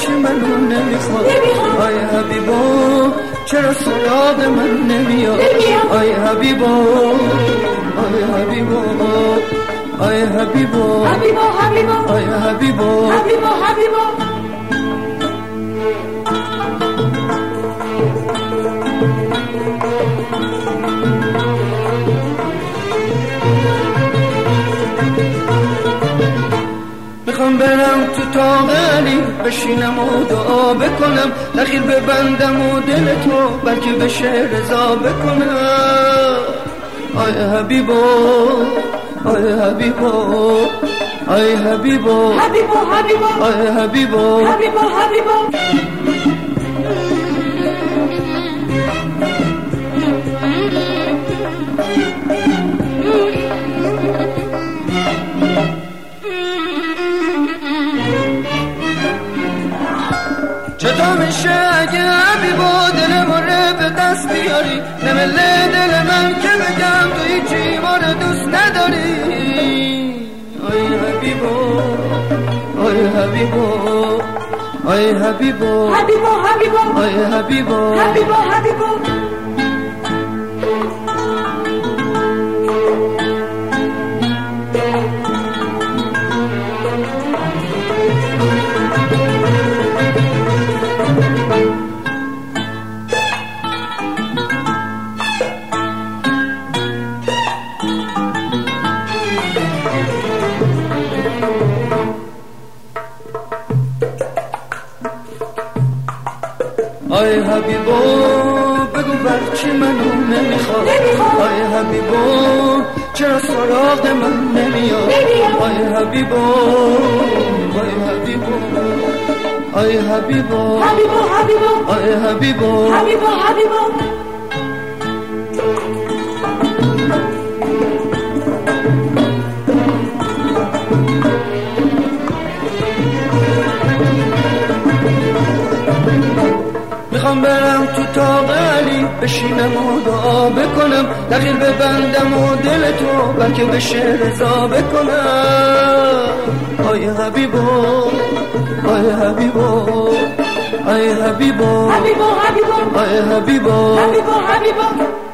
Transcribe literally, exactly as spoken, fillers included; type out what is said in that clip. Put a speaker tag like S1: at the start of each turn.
S1: بچه منو نمیخواد. آی حبیبا چرا سراغ من نمیاد؟ آی حبیبا آی حبیبا آی حبیبا
S2: حبیبا حبیبا
S1: آی حبیبا
S2: حبیبا حبیبا
S1: میخوام برم تو تاق علی بشینم و دعا بکنم، دخیل ببندم و دل تو بلکه بشه رضا بکنم. آی حبیبا آی حبیبا آی حبیبا
S2: حبیبا حبیبا
S1: آی حبیبا
S2: حبیبا حبیبا
S1: چطور میشه اگه حبیبا دل مره به دست بیاری؟ نمله دل من که بگم تو هیچی ما رو دوست نداری. آی حبیبا آی حبیبا آی حبیبا
S2: حبیبا حبیبا
S1: آی حبیبا
S2: حبیبا حبیبا
S1: آی حبیبا بگو بچه منو نمیخواد. آی حبیبا چرا سراغ من نمیاد؟ آی حبیبا آی حبیبا آی حبیبا
S2: حبیبا حبیبا
S1: آی حبیبا
S2: حبیبا حبیبا
S1: میخوام برم تو تاق علی بشینم و دعا بکنم، دخیل ببندم و دل تو بلکه بشه رضا بکنم. آی حبیبا آی حبیبا آی حبیبا
S2: حبیبا حبیبا
S1: آی حبیبا
S2: حبیبا حبیبا